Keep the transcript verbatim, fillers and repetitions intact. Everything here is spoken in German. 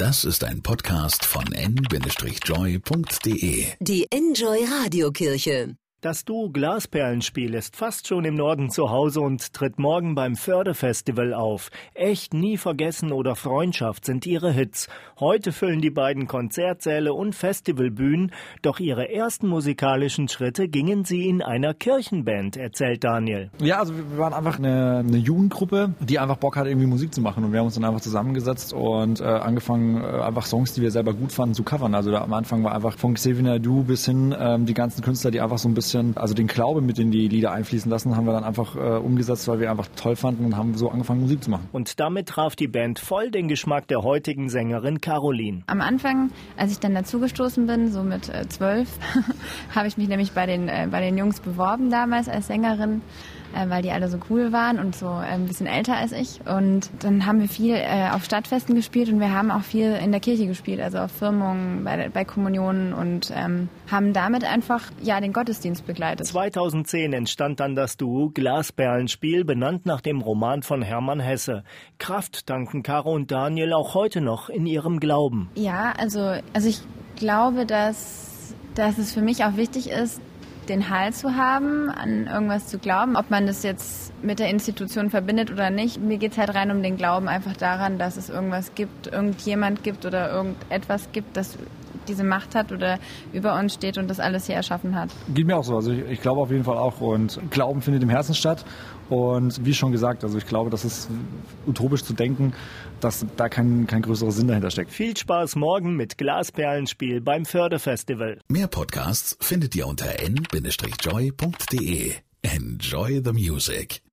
Das ist ein Podcast von n Bindestrich joy punkt de. Die Enjoy Radiokirche. Das Duo Glasperlenspiel ist fast schon im Norden zu Hause und tritt morgen beim Förde-Festival auf. Echt, nie vergessen oder Freundschaft sind ihre Hits. Heute füllen die beiden Konzertsäle und Festivalbühnen, doch ihre ersten musikalischen Schritte gingen sie in einer Kirchenband, erzählt Daniel. Ja, also wir waren einfach eine, eine Jugendgruppe, die einfach Bock hatte, irgendwie Musik zu machen, und wir haben uns dann einfach zusammengesetzt und äh, angefangen, äh, einfach Songs, die wir selber gut fanden, zu covern. Also da am Anfang war einfach von Xavier Naidoo bis hin ähm, die ganzen Künstler, die einfach so ein bisschen also den Glaube, mit in die Lieder einfließen lassen, haben wir dann einfach äh, umgesetzt, weil wir einfach toll fanden und haben so angefangen, Musik zu machen. Und damit traf die Band voll den Geschmack der heutigen Sängerin Caroline. Am Anfang, als ich dann dazugestoßen bin, so mit äh, zwölf, habe ich mich nämlich bei den, äh, bei den Jungs beworben damals als Sängerin, äh, weil die alle so cool waren und so äh, ein bisschen älter als ich. Und dann haben wir viel äh, auf Stadtfesten gespielt und wir haben auch viel in der Kirche gespielt, also auf Firmungen, bei, bei Kommunionen, und ähm, haben damit einfach ja den Gottesdienst begleitet. zweitausendzehn entstand dann das Duo Glasperlenspiel, benannt nach dem Roman von Hermann Hesse. Kraft tanken Caro und Daniel auch heute noch in ihrem Glauben. Ja, also, also ich glaube, dass, dass es für mich auch wichtig ist, den Halt zu haben, an irgendwas zu glauben. Ob man das jetzt mit der Institution verbindet oder nicht. Mir geht es halt rein um den Glauben, einfach daran, dass es irgendwas gibt, irgendjemand gibt oder irgendetwas gibt, das diese Macht hat oder über uns steht und das alles hier erschaffen hat. Geht mir auch so. Also ich, ich glaube auf jeden Fall auch, und Glauben findet im Herzen statt. Und wie schon gesagt, also ich glaube, das ist utopisch zu denken, dass da kein, kein größerer Sinn dahinter steckt. Viel Spaß morgen mit Glasperlenspiel beim Förde-Festival. Mehr Podcasts findet ihr unter n Bindestrich joy punkt de. Enjoy the music.